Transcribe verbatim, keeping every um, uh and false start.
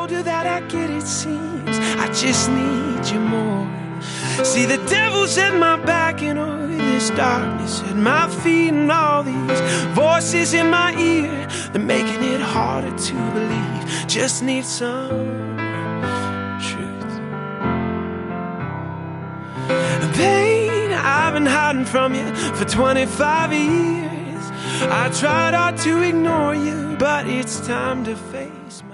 older that I get, it seems I just need you more. See, the devil's at my back and all this darkness at my feet, and all these voices in my ear, they're making it harder to believe. Just need some truth. Pain I've been hiding from you for twenty-five years. I tried hard to ignore you, but it's time to face me.